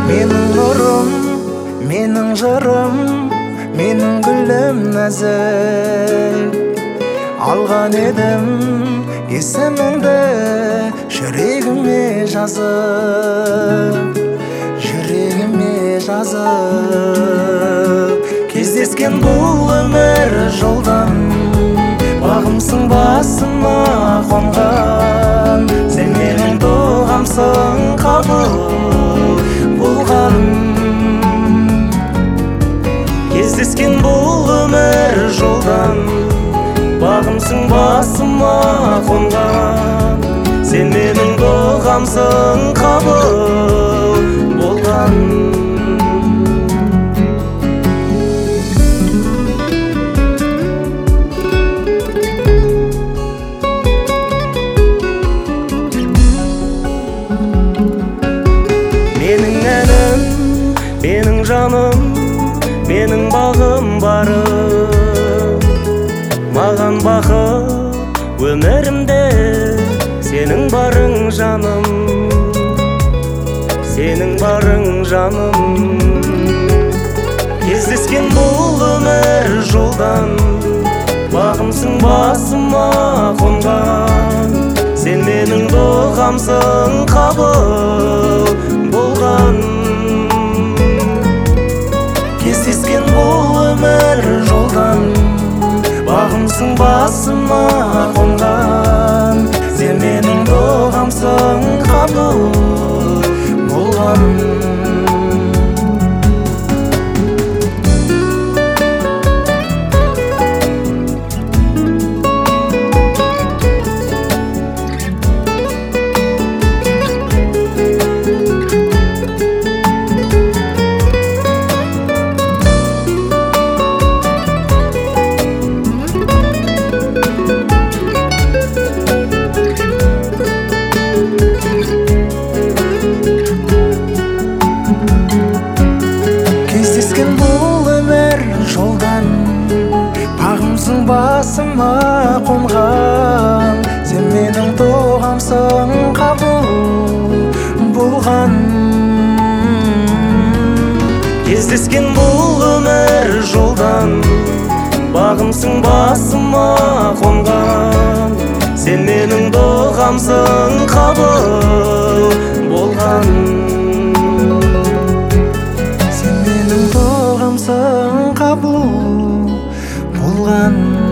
Менің нұрым, менің жырым, менің гүлім нәзік. Алған едім есіміңді жүрегіме жазып, жүрегіме жазып. Кездескен бұл өмір жолдан, бағымсың басыма қонған. Сен менің дұғамсың қабыл болғаным. Кездескен бұл өмір жолдан, бағымсың басыма қонған. Сен менің дұғамсың қабыл болған. Менің әнім, менің жаным, менің бағым барым. Маған бақыт өмірімде сенің барың жаным, сенің барың жаным. Кездескен бұл өмір жолдан, бағымсың басыма қонған. Сен менің дұғамсың қабыл болған. Кездескен бұл өмір жолдан, бағымсың басыма қонған. Сен менің дұғамсың қабыл болған. Кездескен бұл өмір жолдан, бағымсың басыма қонған. Сен менің дұғамсың қабыл болған. Кездескен бұл өмір жолдан, бағымсың басыма қонған. Сен менің дұғамсың қабыл болған. Сен менің дұғамсың қабыл болған.